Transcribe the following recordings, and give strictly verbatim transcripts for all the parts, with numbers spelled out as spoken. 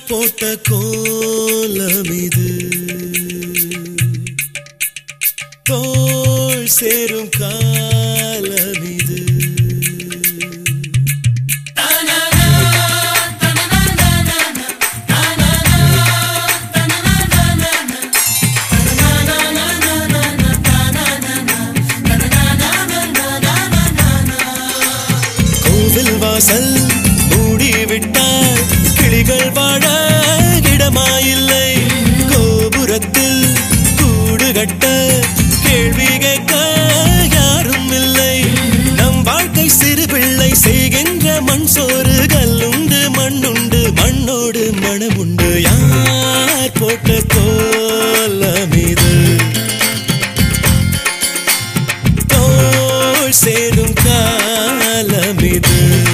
போட்ட கோலம் இது தோள் சேரும் காலம் இது கோவில் வாசல் மூடிவிட்டால் கிளிகள் வாழ இடமாயில்லை கோபுரத்தில் கூடு கட்ட கேள்வி கேட்க யாரும் இல்லை நம் வாழ்க்கை சிறு பிள்ளை செய்கின்ற மண் சோறு கல்லுண்டு மண்ணுண்டு மண்ணோடு மனமுண்டு யார் போட்ட கோலம் இது தோள் சேரும் காலம் இது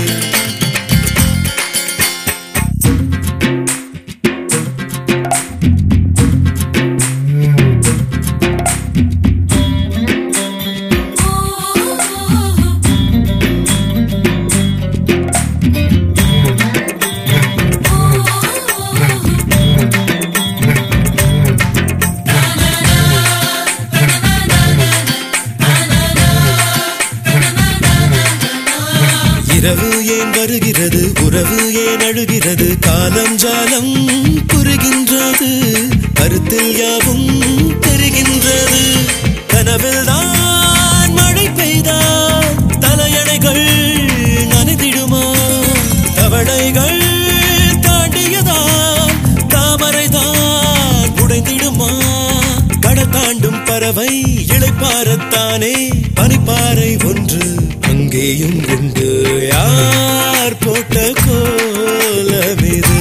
இரவு ஏன் வருகிறது உறவு ஏன் அழுகிறது காலம் ஜாலம் புரிகின்றது கருத்தில் யாவும் தெரிகின்றது கனவில் தான் மழை பெய்தால் தலையணைகள் நனைந்திடுமா தவளைகள் தாண்டியதால் தாமரைதான் உடைந்திடுமா கடல் தாண்டும் பறவை இளைப்பாறத்தானே பனிப்பாறை ஒன்று அங்கேயும் உண்டு யார் போட்ட கோலம் இது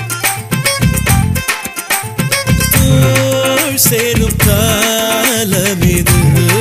தோள் சேரும் காலம் இது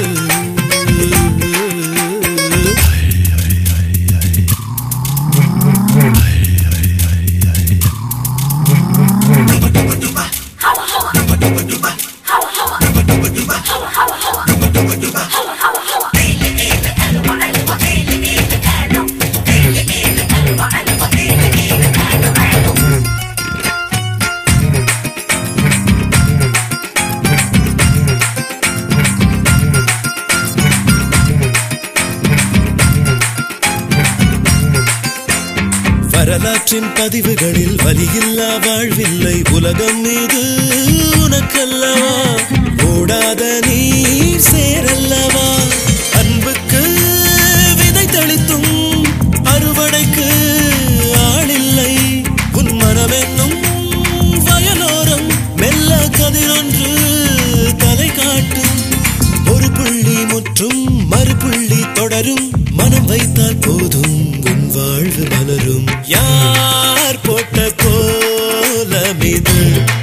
வரலாற்றின் பதிவுகளில் வலியில்லா வாழ்வில்லை உலகம் மீது உனக்கல்லவா ஓடாத நீர் சேரல்லவா அன்புக்கு விதை தெளித்தும் அறுவடைக்கு ஆளில்லை உன் மனம் என்னும் வயலோரம் மெல்ல கதிரொன்று தலை காட்டும் ஒரு புள்ளி முற்றும் மறுபுள்ளி தொடரும் மனம் வைத்தால் போதும் உன் வாழ்வு மலரும் யார் போட்ட கோலம் இது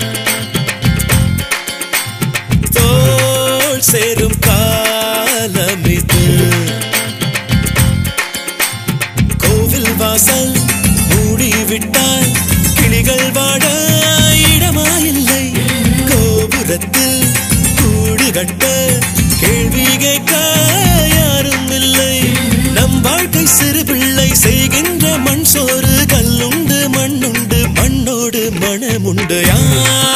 தோள் சேரும் காலம் இது கோவில் வாசல் மூடிவிட்டால் கிளிகள் வாட இடமாயில்லை கோபுரத்தில் கூடு கட்ட கேள்வி கேட்க யாரும் இல்லை நம் வாழ்க்கை சிறு பிள்ளை செய்கின்ற மண் சோறு கல்லுண்டு மண்ணுண்டு மண்ணோடு மனமுண்டு யார்